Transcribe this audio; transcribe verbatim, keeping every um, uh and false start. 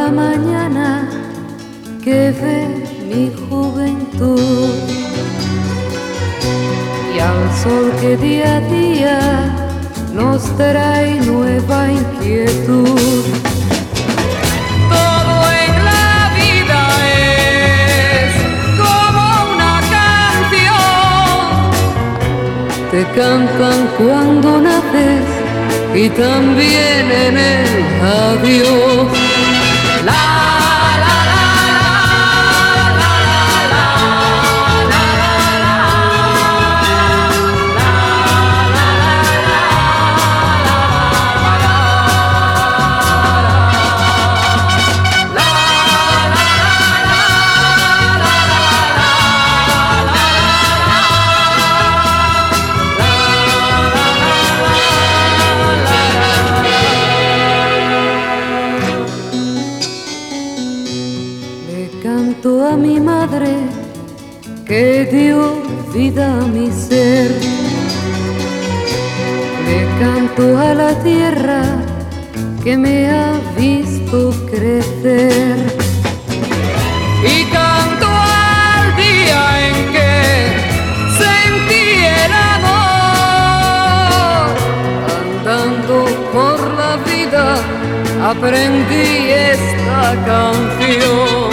la mañana que ve mi juventud y al sol que día a día nos trae nueva inquietud. Todo en la vida es como una canción, te cantan cuando naces y también en el adiós. La canto a mi madre que dio vida a mi ser, le canto a la tierra que me ha visto crecer y canto al día en que sentí el amor. Andando por la vida aprendí esta canción.